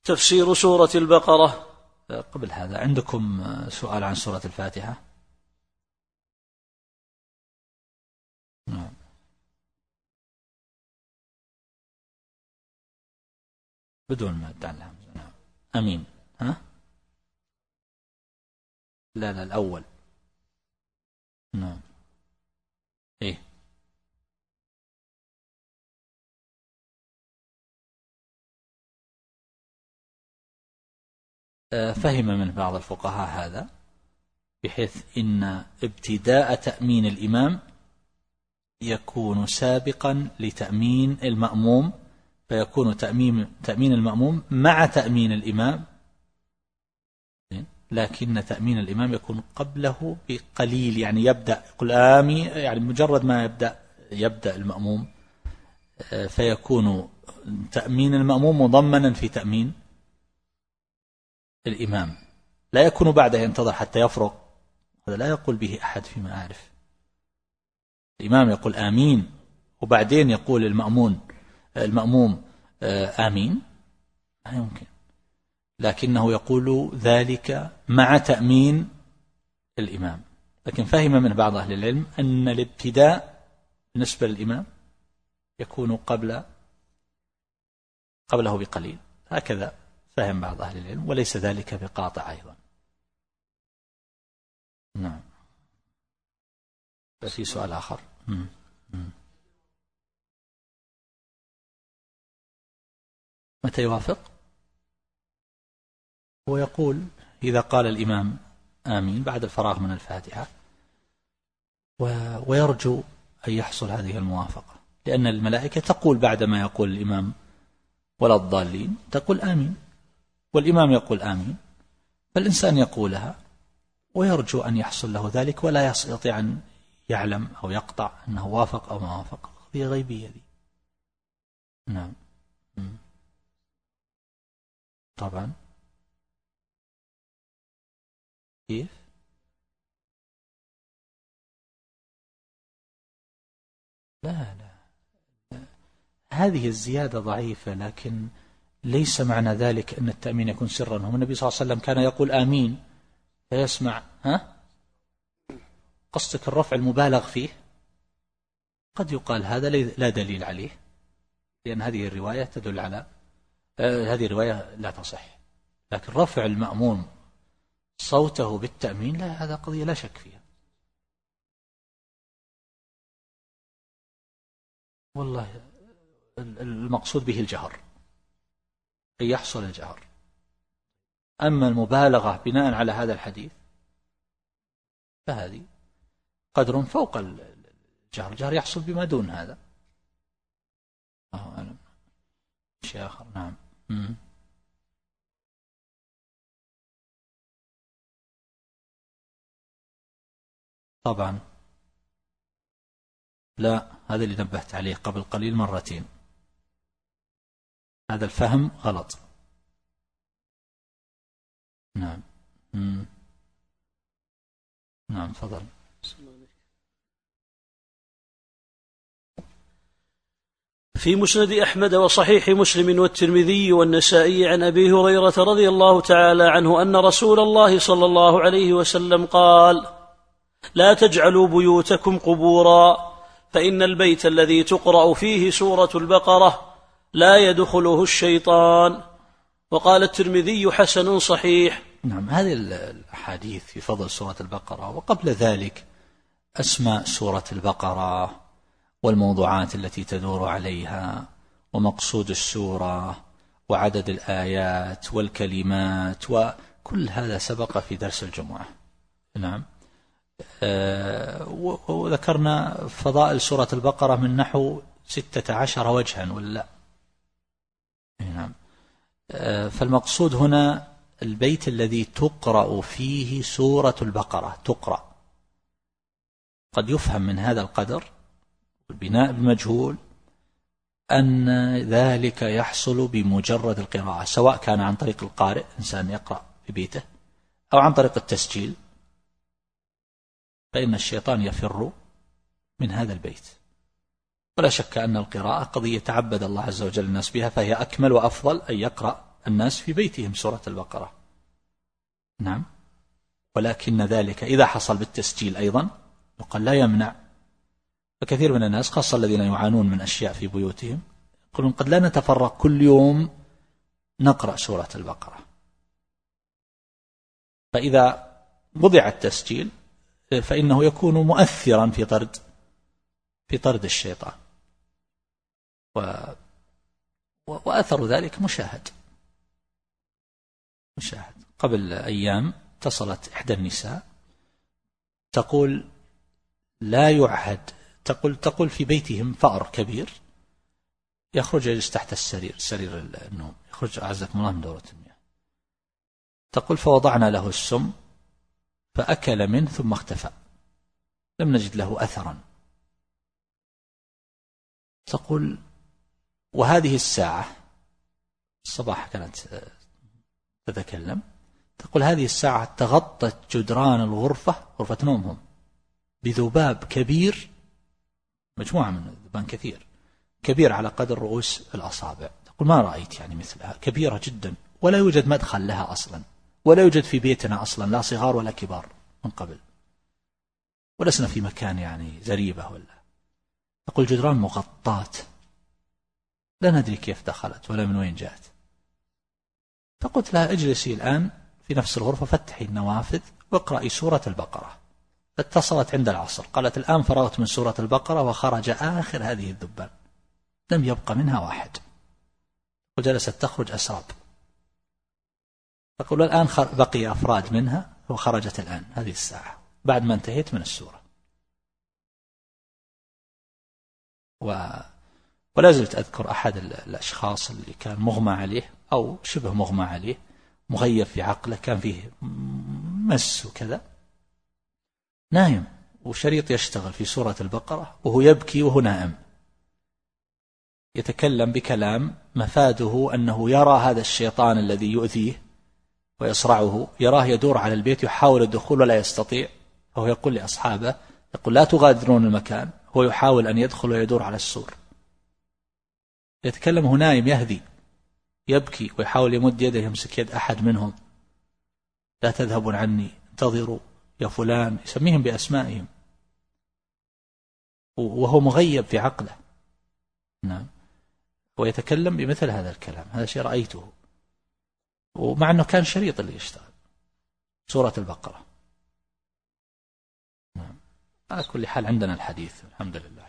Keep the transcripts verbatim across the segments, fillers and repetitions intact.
تفسير سورة البقرة. قبل هذا عندكم سؤال عن سورة الفاتحة؟ نعم. بدون ما تعلم. نعم. أمين. ها؟ لا لا الأول. نعم. إيه. فهم من بعض الفقهاء هذا، بحيث إن ابتداء تأمين الإمام يكون سابقا لتأمين المأموم، فيكون تأمين تأمين المأموم مع تأمين الإمام، لكن تأمين الإمام يكون قبله بقليل، يعني يبدأ يقول آمين، يعني مجرد ما يبدأ يبدأ المأموم فيكون تأمين المأموم مضمنا في تأمين الإمام، لا يكون بعده ينتظر حتى يفرغ. هذا لا يقول به أحد فيما أعرف. الإمام يقول آمين وبعدين يقول المأمون المأموم آمين، لا يمكن، لكنه يقول ذلك مع تأمين الإمام. لكن فهم من بعض أهل العلم أن الابتداء بالنسبة للإمام يكون قبل قبله بقليل، هكذا فهم بعض أهل العلم، وليس ذلك بقاطع أيضا. نعم. في سؤال آخر. مم. مم. متى يوافق؟ هو يقول إذا قال الإمام آمين بعد الفراغ من الفاتحة، ويرجو أن يحصل هذه الموافقة، لأن الملائكة تقول بعدما يقول الإمام ولا الضالين تقول آمين، والإمام يقول آمين، فالإنسان يقولها ويرجو أن يحصل له ذلك، ولا يستطيع أن يعلم أو يقطع أنه وافق أو ما وافق، هذه غيبية دي. نعم. طبعا. كيف؟ لا لا هذه الزيادة ضعيفة، لكن ليس معنى ذلك أن التأمين يكون سرا. هم النبي صلى الله عليه وسلم كان يقول آمين فيسمع. ها؟ قصدك الرفع المبالغ فيه؟ قد يقال هذا لا دليل عليه، لأن هذه الرواية تدل على آه هذه الرواية لا تصح، لكن رفع المأموم صوته بالتأمين لا، هذا قضية لا شك فيها. والله المقصود به الجهر، أن يحصل الجهر. أما المبالغة بناء على هذا الحديث فهذه قدر فوق الجهر، الجهر يحصل بما دون هذا. الله أعلم. شيء آخر. نعم. م- طبعا لا، هذا اللي نبهت عليه قبل قليل مرتين، هذا الفهم غلط. نعم. م- نعم فضل. في مسند أحمد وصحيح مسلم والترمذي والنسائي عن أبي هريرة رضي الله تعالى عنه أن رسول الله صلى الله عليه وسلم قال: لا تجعلوا بيوتكم قبورا، فإن البيت الذي تقرأ فيه سورة البقرة لا يدخله الشيطان. وقال الترمذي: حسن صحيح. نعم. هذه الأحاديث في فضل سورة البقرة، وقبل ذلك أسماء سورة البقرة والموضوعات التي تدور عليها ومقصود السورة وعدد الآيات والكلمات، وكل هذا سبق في درس الجمعة. نعم. أه وذكرنا فضائل سورة البقرة من نحو ستة عشر وجها ولا. نعم. أه فالمقصود هنا البيت الذي تقرأ فيه سورة البقرة، تقرأ. قد يفهم من هذا القدر البناء بمجهول أن ذلك يحصل بمجرد القراءة، سواء كان عن طريق القارئ، إنسان يقرأ في بيته، أو عن طريق التسجيل، فإن الشيطان يفر من هذا البيت. ولا شك أن القراءة قضية تعبد الله عز وجل الناس بها، فهي أكمل وأفضل أن يقرأ الناس في بيتهم سورة البقرة. نعم، ولكن ذلك إذا حصل بالتسجيل أيضا يقال لا يمنع. فكثير من الناس خاصة الذين يعانون من أشياء في بيوتهم يقولون قد لا نتفرق كل يوم نقرأ سورة البقرة، فإذا وضع التسجيل فإنه يكون مؤثرا في طرد في طرد الشيطان، و وأثر ذلك مشاهد مشاهد. قبل أيام اتصلت إحدى النساء تقول لا يعهد، تقول تقول في بيتهم فأر كبير يخرج يجلس تحت السرير سرير النوم، يخرج أعزكم الله من دورة المياه. تقول فوضعنا له السم فأكل منه ثم اختفى، لم نجد له أثرا. تقول وهذه الساعة الصباح كانت تتكلم، تقول هذه الساعة تغطت جدران الغرفة غرفة نومهم بذباب كبير، مجموعة من الذبان كثير كبير على قدر رؤوس الأصابع. تقول ما رأيت يعني مثلها، كبيرة جدا، ولا يوجد مدخل لها أصلا، ولا يوجد في بيتنا أصلا لا صغار ولا كبار من قبل، ولسنا في مكان يعني زريبة ولا. تقول جدران مغطاة لا ندري كيف دخلت ولا من وين جاءت. فقلت لها اجلسي الآن في نفس الغرفة فتحي النوافذ واقرأي سورة البقرة. فاتصلت عند العصر قالت الآن فرغت من سورة البقرة وخرج آخر هذه الذبان، لم يبقى منها واحد، وجلست تخرج أسراب. فقل الآن بقي أفراد منها وخرجت الآن هذه الساعة بعد ما انتهيت من السورة. و... ولا زلت أذكر أحد الأشخاص اللي كان مغمى عليه أو شبه مغمى عليه، مغيب في عقله، كان فيه مس وكذا، نايم وشريط يشتغل في سورة البقرة وهو يبكي وهو نائم، يتكلم بكلام مفاده أنه يرى هذا الشيطان الذي يؤذيه ويصرعه، يراه يدور على البيت يحاول الدخول ولا يستطيع، فهو يقول لأصحابه يقول لا تغادرون المكان، هو يحاول أن يدخل ويدور على السور، يتكلم هو نايم يهذي يبكي ويحاول يمد يده يمسك يد أحد منهم، لا تذهبون عني انتظروا يا فلان، يسميهم بأسمائهم وهو مغيب في عقله. نعم، ويتكلم بمثل هذا الكلام، هذا شيء رأيته، ومع أنه كان شريط اللي يشتغل سورة البقرة. نعم، على كل حال عندنا الحديث الحمد لله،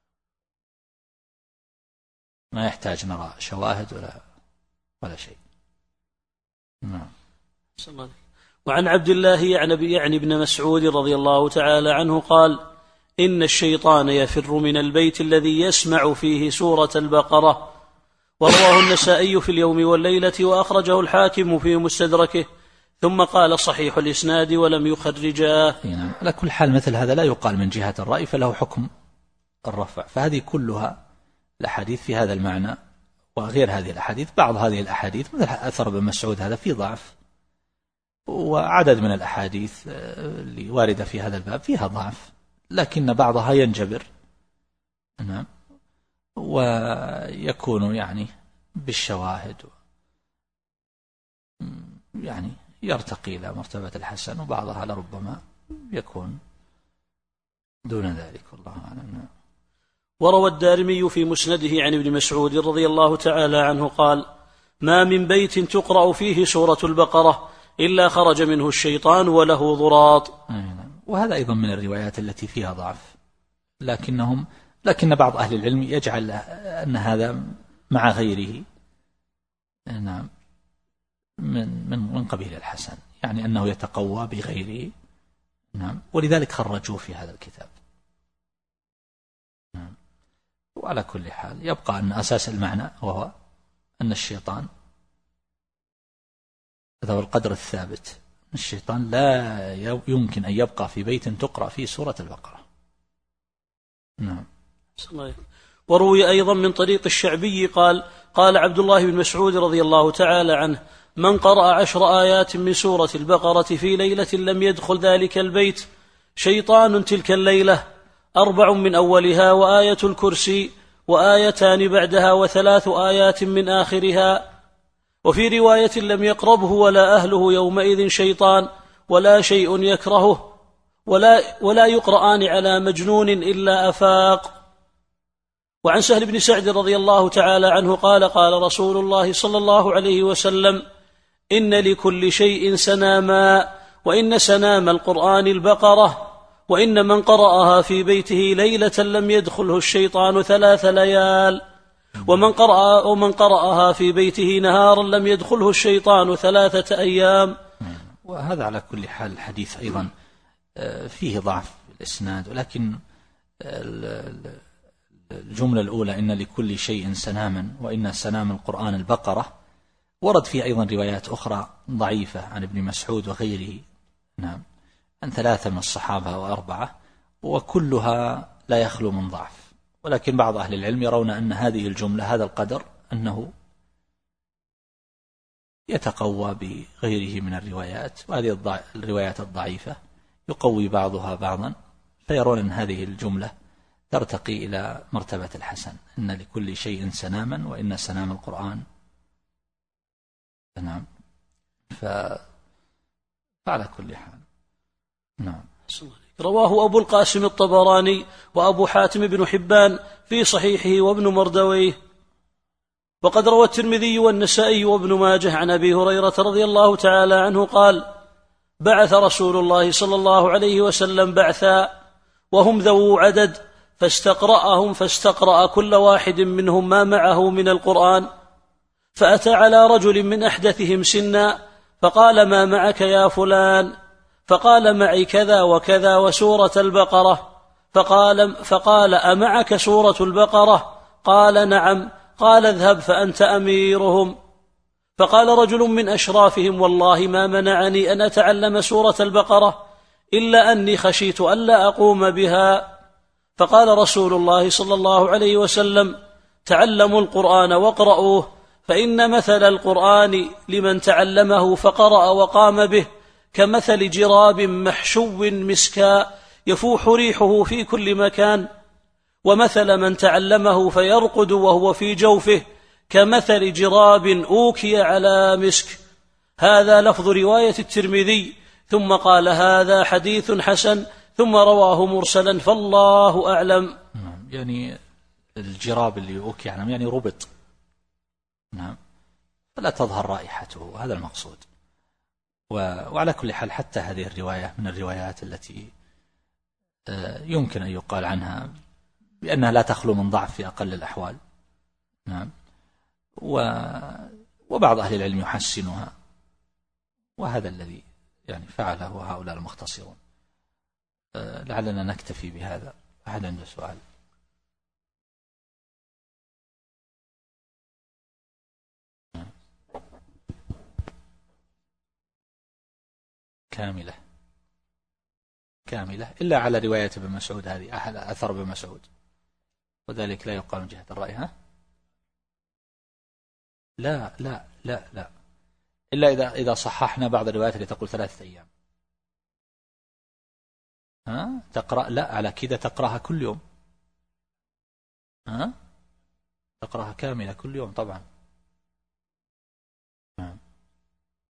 ما يحتاج نرى شواهد ولا ولا شيء. نعم. وعن عبد الله يعني ابن مسعود رضي الله تعالى عنه قال إن الشيطان يفر من البيت الذي يسمع فيه سورة البقرة. ورواه النسائي في اليوم والليلة وأخرجه الحاكم في مستدركه، ثم قال صحيح الإسناد ولم يخرجاه. نعم، على كل حال مثل هذا لا يقال من جهة الرأي، فله حكم الرفع، فهذه كلها الأحاديث في هذا المعنى وغير هذه الأحاديث. بعض هذه الأحاديث مثل أثر ابن مسعود هذا في ضعف، وعدد من الأحاديث اللي واردة في هذا الباب فيها ضعف، لكن بعضها ينجبر. نعم، ويكون يعني بالشواهد يعني يرتقي إلى مرتبة الحسن، وبعضها لربما يكون دون ذلك، والله أعلم. وروى الدارمي في مسنده عن ابن مسعود رضي الله تعالى عنه قال ما من بيت تقرأ فيه سورة البقرة إلا خرج منه الشيطان وله ضراط. وهذا أيضا من الروايات التي فيها ضعف، لكنهم لكن بعض أهل العلم يجعل أن هذا مع غيره نعم من من من قبيل الحسن، يعني أنه يتقوى بغيره. نعم، ولذلك خرجوه في هذا الكتاب. نعم، وعلى كل حال يبقى أن أساس المعنى وهو أن الشيطان، هذا هو القدر الثابت، الشيطان لا يمكن أن يبقى في بيت تقرأ فيه سورة البقرة. نعم. وروي أيضا من طريق الشعبي قال قال عبد الله بن مسعود رضي الله تعالى عنه من قرأ عشر آيات من سورة البقرة في ليلة لم يدخل ذلك البيت شيطان تلك الليلة، أربع من أولها وآية الكرسي وآيتان بعدها وثلاث آيات من آخرها، وفي رواية لم يقربه ولا أهله يومئذ شيطان ولا شيء يكرهه ولا, ولا يقرآن على مجنون إلا أفاق. وعن سهل بن سعد رضي الله تعالى عنه قال قال رسول الله صلى الله عليه وسلم: إن لكل شيء سناما، وإن سنام القرآن البقرة، وإن من قرأها في بيته ليلة لم يدخله الشيطان ثلاث ليال، ومن قرأ ومن قرأها في بيته نهارا لم يدخله الشيطان ثلاثة أيام. وهذا على كل حال الحديث أيضا فيه ضعف الإسناد، ولكن الجملة الأولى إن لكل شيء سناما وإن سنام القرآن البقرة ورد فيه أيضا روايات أخرى ضعيفة عن ابن مسعود وغيره، نعم، عن ثلاثة من الصحابة وأربعة، وكلها لا يخلو من ضعف. ولكن بعض أهل العلم يرون أن هذه الجملة هذا القدر أنه يتقوى بغيره من الروايات، وهذه الروايات الضعيفة يقوي بعضها بعضا، فيرون أن هذه الجملة ترتقي إلى مرتبة الحسن، إن لكل شيء سناما وإن سنام القرآن. نعم، ف... فعلى كل حال. نعم. رواه أبو القاسم الطبراني وأبو حاتم بن حبان في صحيحه وابن مردويه. وقد روى الترمذي والنسائي وابن ماجه عن أبي هريرة رضي الله تعالى عنه قال: بعث رسول الله صلى الله عليه وسلم بعثا وهم ذو عدد، فاستقرأهم فاستقرأ كل واحد منهم ما معه من القرآن، فأتى على رجل من أحدثهم سنا فقال: ما معك يا فلان؟ فقال: معي كذا وكذا وسورة البقرة. فقال, فقال: أمعك سورة البقرة؟ قال: نعم. قال: اذهب فأنت أميرهم. فقال رجل من أشرافهم: والله ما منعني أن أتعلم سورة البقرة إلا أني خشيت ألا أقوم بها. فقال رسول الله صلى الله عليه وسلم: تعلموا القرآن واقرؤوه، فإن مثل القرآن لمن تعلمه فقرأ وقام به كمثل جراب محشو مسكا يفوح ريحه في كل مكان، ومثل من تعلمه فيرقد وهو في جوفه كمثل جراب أوكي على مسك. هذا لفظ رواية الترمذي. ثم قال: هذا حديث حسن، ثم رواه مرسلا، فالله أعلم. يعني الجراب اللي أوكي يعني, يعني ربط، نعم، فلا تظهر رائحته، هذا المقصود. وعلى كل حال حتى هذه الرواية من الروايات التي يمكن أن يقال عنها بأنها لا تخلو من ضعف في أقل الأحوال، نعم، وبعض أهل العلم يحسنها، وهذا الذي يعني فعله هؤلاء المختصرون. لعلنا نكتفي بهذا. أحد عنده سؤال؟ كاملة كاملة إلا على رواية ابن مسعود، هذه أحد أثر ابن مسعود، وذلك لا يقال من جهة الرأي. ها؟ لا لا لا لا إلا إذا إذا صححنا بعض الروايات اللي تقول ثلاثة أيام. ها؟ تقرأ لا على كذا تقرأها كل يوم. ها؟ تقرأها كاملة كل يوم طبعا.